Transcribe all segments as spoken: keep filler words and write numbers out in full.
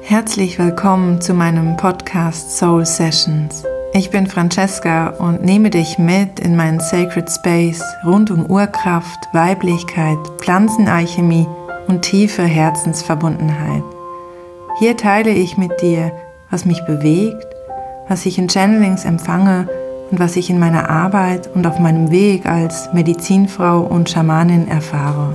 Herzlich willkommen zu meinem Podcast Soul Sessions. Ich bin Francesca und nehme dich mit in meinen Sacred Space rund um Urkraft, Weiblichkeit, Pflanzenalchemie und tiefe Herzensverbundenheit. Hier teile ich mit dir, was mich bewegt, was ich in Channelings empfange und was ich in meiner Arbeit und auf meinem Weg als Medizinfrau und Schamanin erfahre.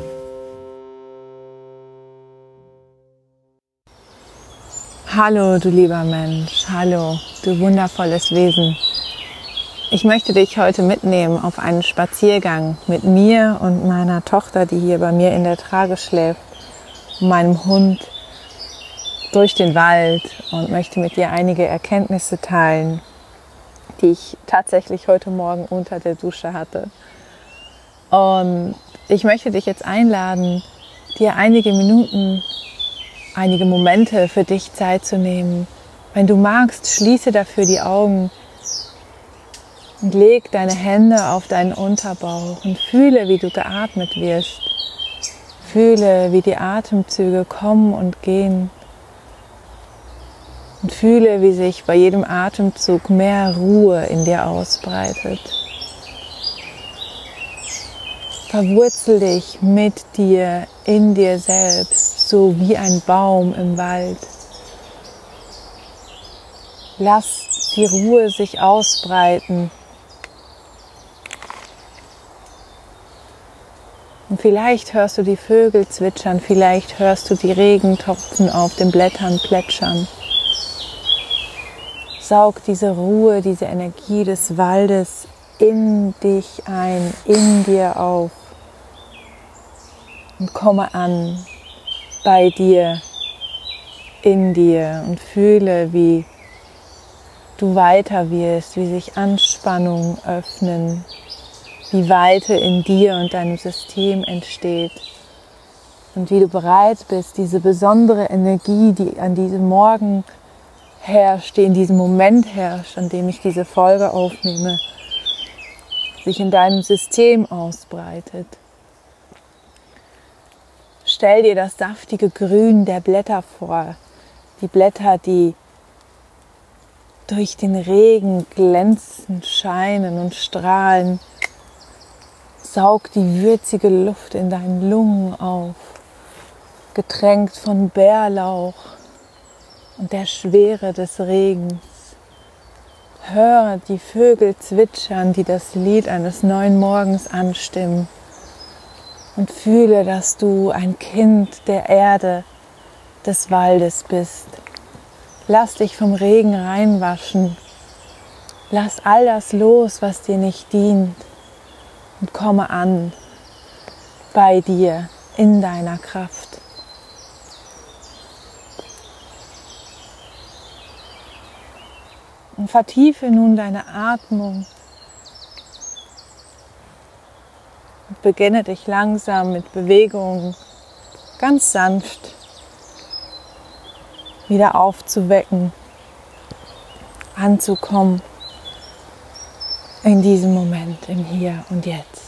Hallo, du lieber Mensch, hallo, du wundervolles Wesen. Ich möchte dich heute mitnehmen auf einen Spaziergang mit mir und meiner Tochter, die hier bei mir in der Trage schläft, und meinem Hund durch den Wald und möchte mit dir einige Erkenntnisse teilen, die ich tatsächlich heute Morgen unter der Dusche hatte. Und ich möchte dich jetzt einladen, dir einige Minuten einige Momente für dich Zeit zu nehmen. Wenn du magst, schließe dafür die Augen und leg deine Hände auf deinen Unterbauch und fühle, wie du geatmet wirst. Fühle, wie die Atemzüge kommen und gehen. Und fühle, wie sich bei jedem Atemzug mehr Ruhe in dir ausbreitet. Verwurzel dich mit dir, in dir selbst, so wie ein Baum im Wald. Lass die Ruhe sich ausbreiten. Und vielleicht hörst du die Vögel zwitschern, vielleicht hörst du die Regentropfen auf den Blättern plätschern. Saug diese Ruhe, diese Energie des Waldes in dich ein, in dir auf. Und komme an bei dir, in dir und fühle, wie du weiter wirst, wie sich Anspannungen öffnen, wie Weite in dir und deinem System entsteht und wie du bereit bist, diese besondere Energie, die an diesem Morgen herrscht, die in diesem Moment herrscht, an dem ich diese Folge aufnehme, sich in deinem System ausbreitet. Stell dir das saftige Grün der Blätter vor, die Blätter, die durch den Regen glänzen, scheinen und strahlen. Saug die würzige Luft in deinen Lungen auf, getränkt von Bärlauch und der Schwere des Regens. Hör die Vögel zwitschern, die das Lied eines neuen Morgens anstimmen. Und fühle, dass du ein Kind der Erde, des Waldes bist. Lass dich vom Regen reinwaschen. Lass all das los, was dir nicht dient. Und komme an bei dir, in deiner Kraft. Und vertiefe nun deine Atmung. Und beginne dich langsam mit Bewegungen ganz sanft wieder aufzuwecken, anzukommen in diesem Moment, im Hier und Jetzt.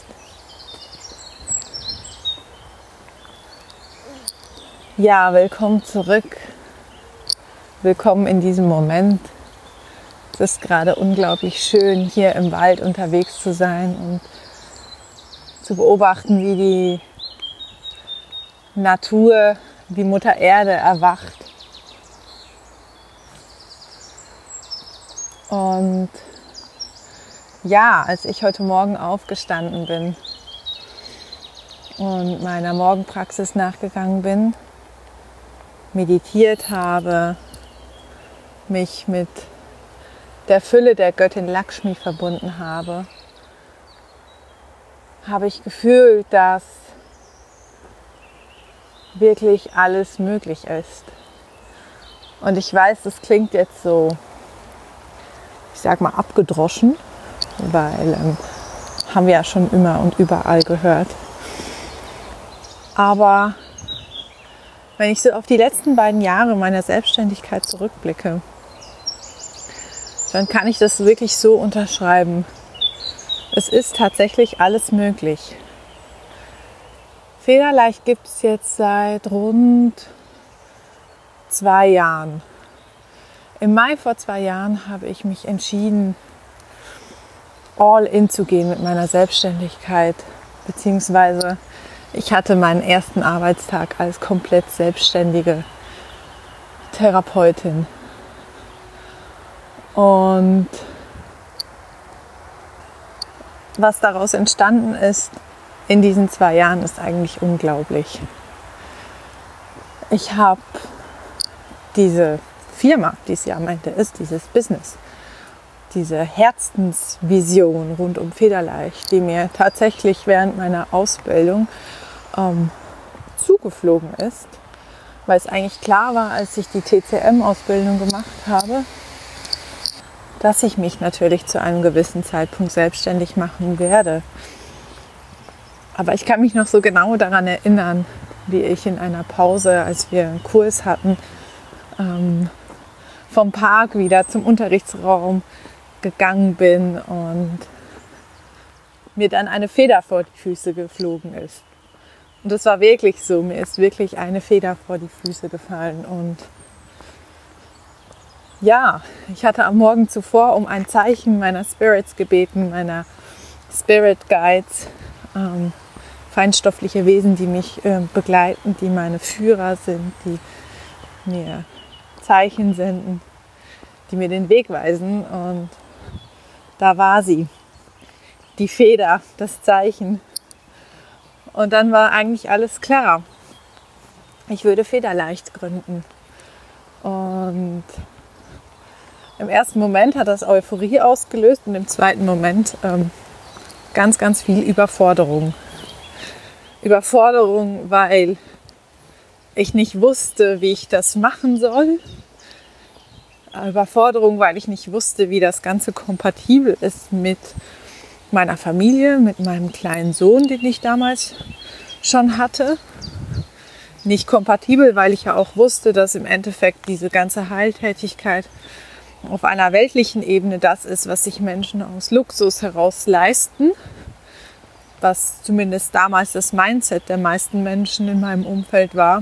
Ja, willkommen zurück. Willkommen in diesem Moment. Es ist gerade unglaublich schön, hier im Wald unterwegs zu sein und zu beobachten, wie die Natur, die Mutter Erde erwacht. Und ja, als ich heute Morgen aufgestanden bin und meiner Morgenpraxis nachgegangen bin, meditiert habe, mich mit der Fülle der Göttin Lakshmi verbunden habe, habe ich gefühlt, dass wirklich alles möglich ist. Und ich weiß, das klingt jetzt so, ich sag mal, abgedroschen, weil ähm, haben wir ja schon immer und überall gehört. Aber wenn ich so auf die letzten beiden Jahre meiner Selbstständigkeit zurückblicke, dann kann ich das wirklich so unterschreiben. Es ist tatsächlich alles möglich. Federleicht gibt es jetzt seit rund zwei Jahren. Im Mai vor zwei Jahren habe ich mich entschieden, all in zu gehen mit meiner Selbstständigkeit, beziehungsweise ich hatte meinen ersten Arbeitstag als komplett selbstständige Therapeutin. Und was daraus entstanden ist in diesen zwei Jahren, ist eigentlich unglaublich. Ich habe diese Firma, die es ja am Ende ist, dieses Business, diese Herzensvision rund um Federleicht, die mir tatsächlich während meiner Ausbildung ähm, zugeflogen ist, weil es eigentlich klar war, als ich die T C M-Ausbildung gemacht habe, dass ich mich natürlich zu einem gewissen Zeitpunkt selbstständig machen werde. Aber ich kann mich noch so genau daran erinnern, wie ich in einer Pause, als wir einen Kurs hatten, ähm, vom Park wieder zum Unterrichtsraum gegangen bin und mir dann eine Feder vor die Füße geflogen ist. Und das war wirklich so, mir ist wirklich eine Feder vor die Füße gefallen. Und ja, ich hatte am Morgen zuvor um ein Zeichen meiner Spirits gebeten, meiner Spirit Guides, ähm, feinstoffliche Wesen, die mich äh, begleiten, die meine Führer sind, die mir Zeichen senden, die mir den Weg weisen. Und da war sie, die Feder, das Zeichen. Und dann war eigentlich alles klar. Ich würde Federleicht gründen. Und im ersten Moment hat das Euphorie ausgelöst und im zweiten Moment ähm, ganz, ganz viel Überforderung. Überforderung, weil ich nicht wusste, wie ich das machen soll. Überforderung, weil ich nicht wusste, wie das Ganze kompatibel ist mit meiner Familie, mit meinem kleinen Sohn, den ich damals schon hatte. Nicht kompatibel, weil ich ja auch wusste, dass im Endeffekt diese ganze Heiltätigkeit auf einer weltlichen Ebene das ist, was sich Menschen aus Luxus heraus leisten, was zumindest damals das Mindset der meisten Menschen in meinem Umfeld war.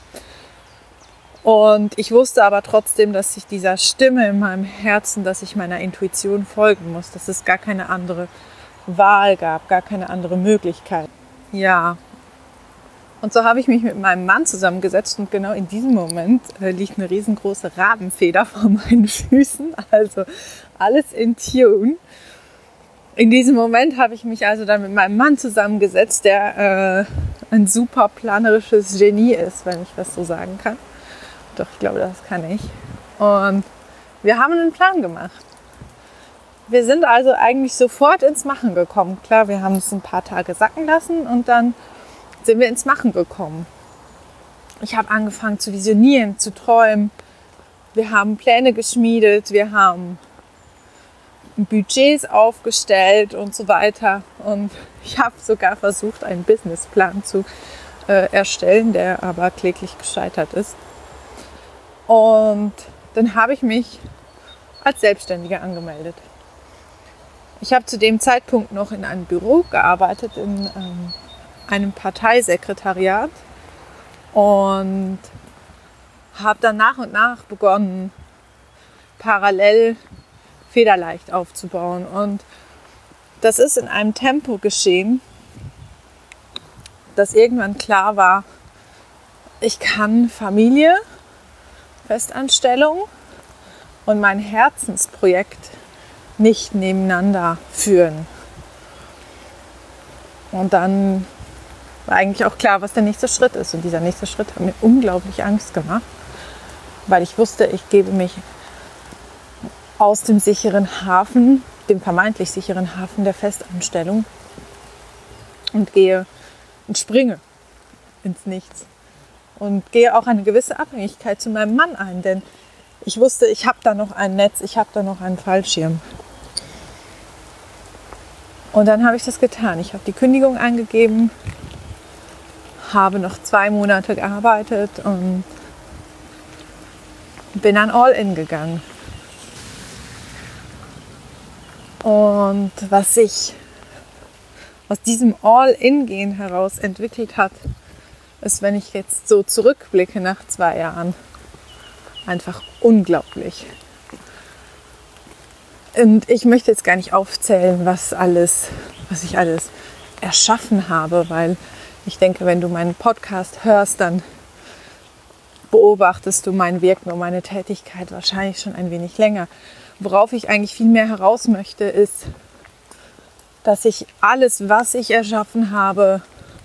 Und ich wusste aber trotzdem, dass ich dieser Stimme in meinem Herzen, dass ich meiner Intuition folgen muss, dass es gar keine andere Wahl gab, gar keine andere Möglichkeit. Ja, und so habe ich mich mit meinem Mann zusammengesetzt und genau in diesem Moment äh, liegt eine riesengroße Rabenfeder vor meinen Füßen, also alles in Tune. In diesem Moment habe ich mich also dann mit meinem Mann zusammengesetzt, der äh, ein super planerisches Genie ist, wenn ich das so sagen kann. Doch, ich glaube, das kann ich. Und wir haben einen Plan gemacht. Wir sind also eigentlich sofort ins Machen gekommen. Klar, wir haben es ein paar Tage sacken lassen und dann sind wir ins Machen gekommen. Ich habe angefangen zu visionieren, zu träumen. Wir haben Pläne geschmiedet, wir haben Budgets aufgestellt und so weiter. Und ich habe sogar versucht, einen Businessplan zu äh, erstellen, der aber kläglich gescheitert ist. Und dann habe ich mich als Selbstständige angemeldet. Ich habe zu dem Zeitpunkt noch in einem Büro gearbeitet, in ähm, einem Parteisekretariat und habe dann nach und nach begonnen, parallel Federleicht aufzubauen. Und das ist in einem Tempo geschehen, dass irgendwann klar war, ich kann Familie, Festanstellung und mein Herzensprojekt nicht nebeneinander führen. Und dann war eigentlich auch klar, was der nächste Schritt ist. Und dieser nächste Schritt hat mir unglaublich Angst gemacht, weil ich wusste, ich gebe mich aus dem sicheren Hafen, dem vermeintlich sicheren Hafen der Festanstellung und gehe und springe ins Nichts. Und gehe auch eine gewisse Abhängigkeit zu meinem Mann ein, denn ich wusste, ich habe da noch ein Netz, ich habe da noch einen Fallschirm. Und dann habe ich das getan. Ich habe die Kündigung eingegeben, habe noch zwei Monate gearbeitet und bin dann all in gegangen. Und was sich aus diesem All-in-Gehen heraus entwickelt hat, ist, wenn ich jetzt so zurückblicke nach zwei Jahren, einfach unglaublich. Und ich möchte jetzt gar nicht aufzählen, was alles, was ich alles erschaffen habe, weil ich denke, wenn du meinen Podcast hörst, dann beobachtest du mein Wirken und meine Tätigkeit wahrscheinlich schon ein wenig länger. Worauf ich eigentlich viel mehr heraus möchte, ist, dass ich alles, was ich erschaffen habe,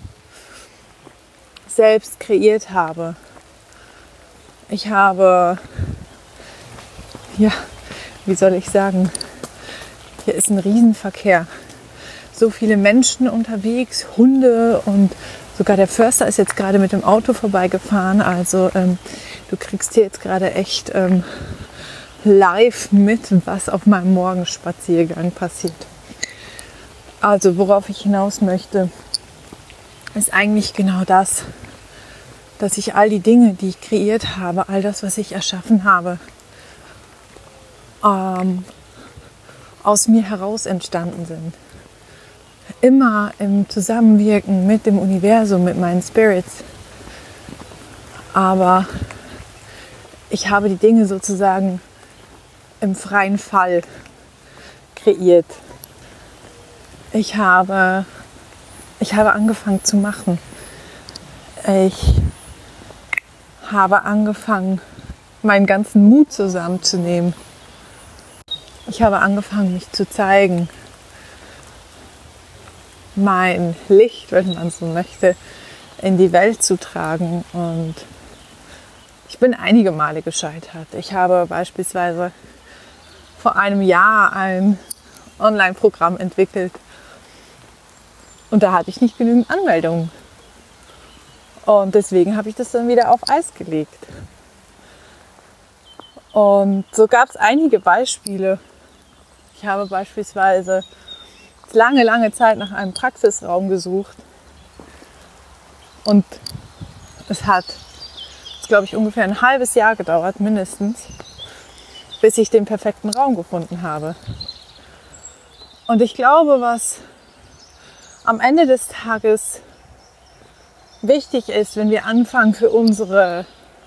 selbst kreiert habe. Ich habe, ja, wie soll ich sagen, hier ist ein Riesenverkehr. So viele Menschen unterwegs, Hunde und sogar der Förster ist jetzt gerade mit dem Auto vorbeigefahren. Also ähm, du kriegst hier jetzt gerade echt ähm, live mit, was auf meinem Morgenspaziergang passiert. Also worauf ich hinaus möchte, ist eigentlich genau das, dass ich all die Dinge, die ich kreiert habe, all das, was ich erschaffen habe, ähm, aus mir heraus entstanden sind. Immer im Zusammenwirken mit dem Universum, mit meinen Spirits. Aber ich habe die Dinge sozusagen im freien Fall kreiert. Ich habe, ich habe angefangen zu machen. Ich habe angefangen, meinen ganzen Mut zusammenzunehmen. Ich habe angefangen, mich zu zeigen. Mein Licht, wenn man so möchte, in die Welt zu tragen. Und ich bin einige Male gescheitert. Ich habe beispielsweise vor einem Jahr ein Online-Programm entwickelt und da hatte ich nicht genügend Anmeldungen. Und deswegen habe ich das dann wieder auf Eis gelegt. Und so gab es einige Beispiele. Ich habe beispielsweise lange, lange Zeit nach einem Praxisraum gesucht. Und es hat, glaube ich, ungefähr ein halbes Jahr gedauert, mindestens, bis ich den perfekten Raum gefunden habe. Und ich glaube, was am Ende des Tages wichtig ist, wenn wir anfangen, für unsere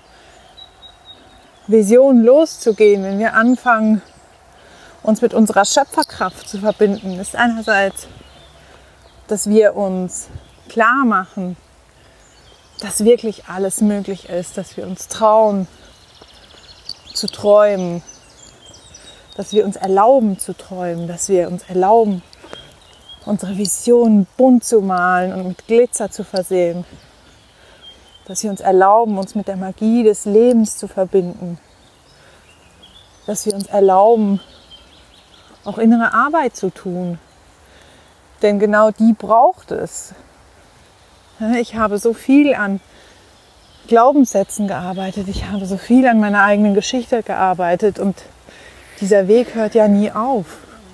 Vision loszugehen, wenn wir anfangen, uns mit unserer Schöpferkraft zu verbinden, ist einerseits, dass wir uns klar machen, dass wirklich alles möglich ist, dass wir uns trauen zu träumen, dass wir uns erlauben zu träumen, dass wir uns erlauben, unsere Visionen bunt zu malen und mit Glitzer zu versehen, dass wir uns erlauben, uns mit der Magie des Lebens zu verbinden, dass wir uns erlauben, auch innere Arbeit zu tun, denn genau die braucht es. Ich habe so viel an Glaubenssätzen gearbeitet, ich habe so viel an meiner eigenen Geschichte gearbeitet und dieser Weg hört ja nie auf.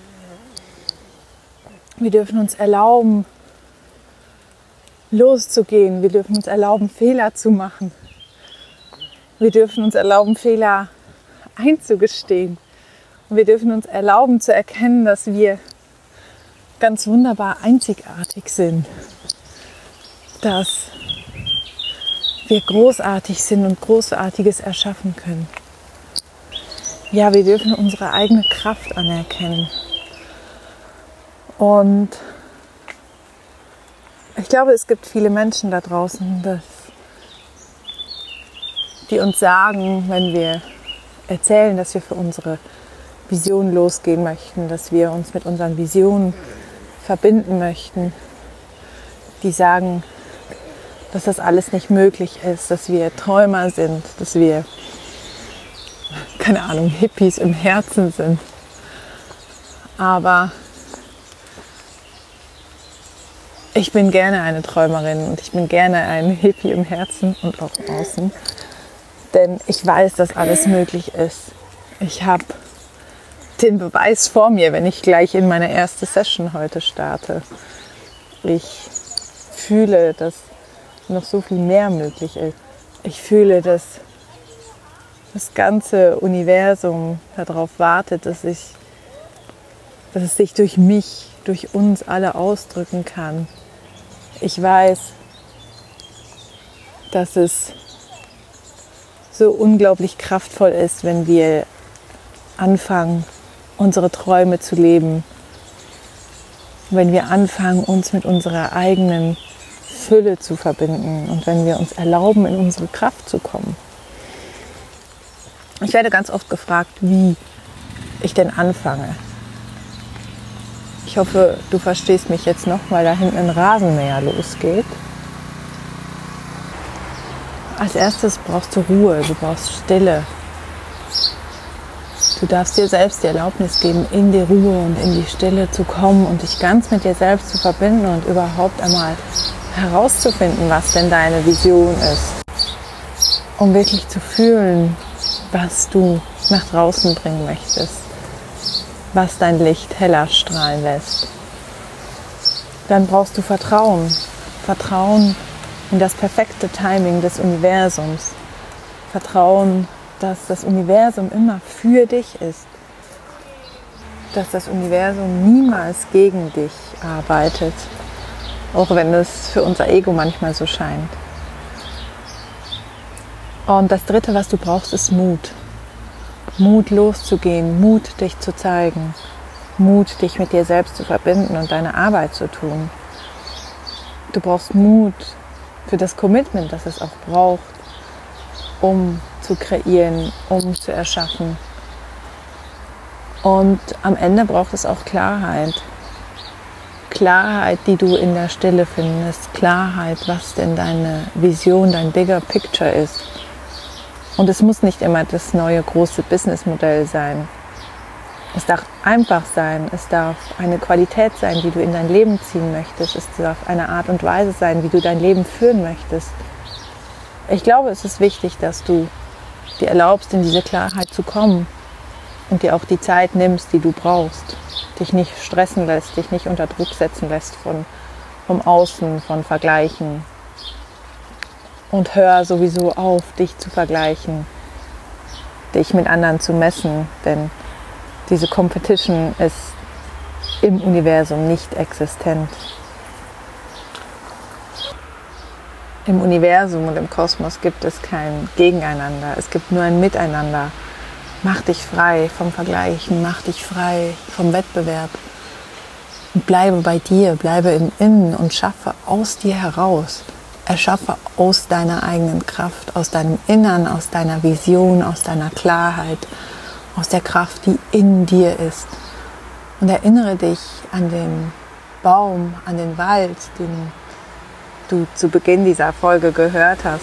Wir dürfen uns erlauben, loszugehen. Wir dürfen uns erlauben, Fehler zu machen. Wir dürfen uns erlauben, Fehler einzugestehen. Und wir dürfen uns erlauben, zu erkennen, dass wir ganz wunderbar einzigartig sind. Dass wir großartig sind und Großartiges erschaffen können. Ja, wir dürfen unsere eigene Kraft anerkennen. Und ich glaube, es gibt viele Menschen da draußen, dass, die uns sagen, wenn wir erzählen, dass wir für unsere Vision losgehen möchten, dass wir uns mit unseren Visionen verbinden möchten, die sagen, dass das alles nicht möglich ist, dass wir Träumer sind, dass wir, keine Ahnung, Hippies im Herzen sind. Aber ich bin gerne eine Träumerin und ich bin gerne ein Hippie im Herzen und auch im Außen. Denn ich weiß, dass alles möglich ist. Ich habe den Beweis vor mir, wenn ich gleich in meine erste Session heute starte. Ich fühle, dass noch so viel mehr möglich ist. Ich fühle, dass das ganze Universum darauf wartet, dass, ich, dass es sich durch mich, durch uns alle ausdrücken kann. Ich weiß, dass es so unglaublich kraftvoll ist, wenn wir anfangen, unsere Träume zu leben. Wenn wir anfangen, uns mit unserer eigenen Fülle zu verbinden und wenn wir uns erlauben, in unsere Kraft zu kommen. Ich werde ganz oft gefragt, wie ich denn anfange. Ich hoffe, du verstehst mich jetzt noch, weil da hinten ein Rasenmäher losgeht. Als erstes brauchst du Ruhe, du brauchst Stille. Du darfst dir selbst die Erlaubnis geben, in die Ruhe und in die Stille zu kommen und dich ganz mit dir selbst zu verbinden und überhaupt einmal herauszufinden, was denn deine Vision ist. Um wirklich zu fühlen, was du nach draußen bringen möchtest, was dein Licht heller strahlen lässt. Dann brauchst du Vertrauen. Vertrauen in das perfekte Timing des Universums. Vertrauen, dass das Universum immer für dich ist. Dass das Universum niemals gegen dich arbeitet. Auch wenn es für unser Ego manchmal so scheint. Und das Dritte, was du brauchst, ist Mut. Mut loszugehen, Mut dich zu zeigen, Mut dich mit dir selbst zu verbinden und deine Arbeit zu tun. Du brauchst Mut für das Commitment, das es auch braucht, um zu kreieren, um zu erschaffen. Und am Ende braucht es auch Klarheit. Klarheit, die du in der Stille findest. Klarheit, was denn deine Vision, dein bigger picture ist. Und es muss nicht immer das neue große Businessmodell sein. Es darf einfach sein. Es darf eine Qualität sein, die du in dein Leben ziehen möchtest. Es darf eine Art und Weise sein, wie du dein Leben führen möchtest. Ich glaube, es ist wichtig, dass du dir erlaubst, in diese Klarheit zu kommen und dir auch die Zeit nimmst, die du brauchst. Dich nicht stressen lässt, dich nicht unter Druck setzen lässt von, vom Außen, von Vergleichen. Und hör sowieso auf, dich zu vergleichen, dich mit anderen zu messen, denn diese Competition ist im Universum nicht existent. Im Universum und im Kosmos gibt es kein Gegeneinander, es gibt nur ein Miteinander. Mach dich frei vom Vergleichen, mach dich frei vom Wettbewerb und bleibe bei dir, bleibe im Innen und schaffe aus dir heraus. Erschaffe aus deiner eigenen Kraft, aus deinem Innern, aus deiner Vision, aus deiner Klarheit, aus der Kraft, die in dir ist. Und erinnere dich an den Baum, an den Wald, den du zu Beginn dieser Folge gehört hast.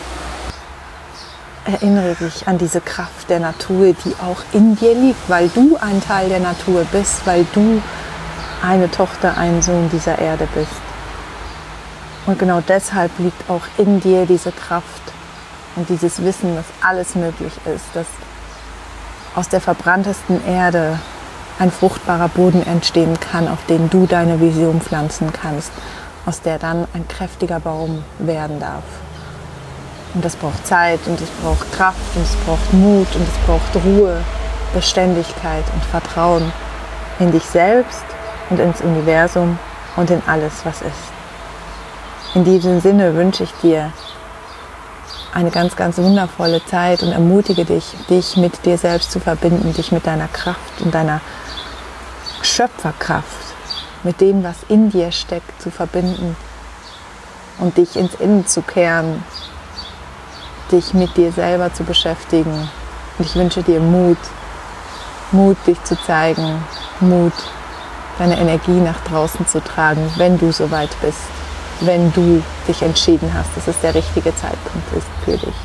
Erinnere dich an diese Kraft der Natur, die auch in dir liegt, weil du ein Teil der Natur bist, weil du eine Tochter, ein Sohn dieser Erde bist. Und genau deshalb liegt auch in dir diese Kraft und dieses Wissen, dass alles möglich ist, dass aus der verbranntesten Erde ein fruchtbarer Boden entstehen kann, auf den du deine Vision pflanzen kannst, aus der dann ein kräftiger Baum werden darf. Und das braucht Zeit und es braucht Kraft und es braucht Mut und es braucht Ruhe, Beständigkeit und Vertrauen in dich selbst und ins Universum und in alles, was ist. In diesem Sinne wünsche ich dir eine ganz, ganz wundervolle Zeit und ermutige dich, dich mit dir selbst zu verbinden, dich mit deiner Kraft und deiner Schöpferkraft, mit dem, was in dir steckt, zu verbinden und dich ins Innen zu kehren, dich mit dir selber zu beschäftigen. Und ich wünsche dir Mut, Mut, dich zu zeigen, Mut, deine Energie nach draußen zu tragen, wenn du soweit bist. Wenn du dich entschieden hast, dass es der richtige Zeitpunkt ist für dich.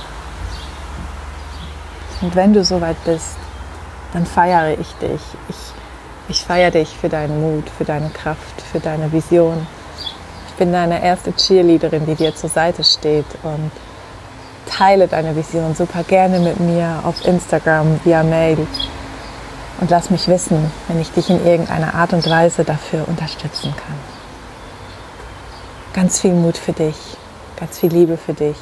Und wenn du soweit bist, dann feiere ich dich. Ich, ich feiere dich für deinen Mut, für deine Kraft, für deine Vision. Ich bin deine erste Cheerleaderin, die dir zur Seite steht und teile deine Vision super gerne mit mir auf Instagram, via Mail. Und lass mich wissen, wenn ich dich in irgendeiner Art und Weise dafür unterstützen kann. Ganz viel Mut für dich, ganz viel Liebe für dich.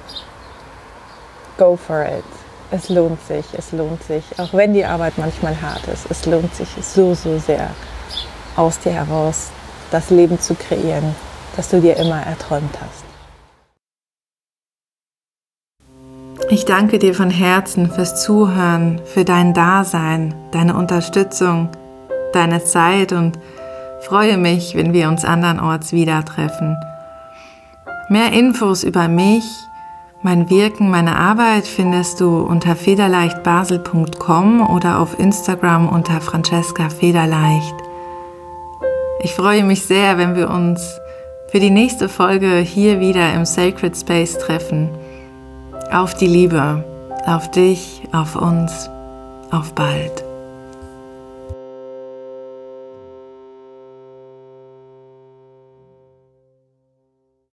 Go for it. Es lohnt sich, es lohnt sich. Auch wenn die Arbeit manchmal hart ist, es lohnt sich so, so sehr, aus dir heraus das Leben zu kreieren, das du dir immer erträumt hast. Ich danke dir von Herzen fürs Zuhören, für dein Dasein, deine Unterstützung, deine Zeit und freue mich, wenn wir uns andernorts wieder treffen. Mehr Infos über mich, mein Wirken, meine Arbeit findest du unter federleichtbasel punkt com oder auf Instagram unter Francesca Federleicht. Ich freue mich sehr, wenn wir uns für die nächste Folge hier wieder im Sacred Space treffen. Auf die Liebe, auf dich, auf uns, auf bald.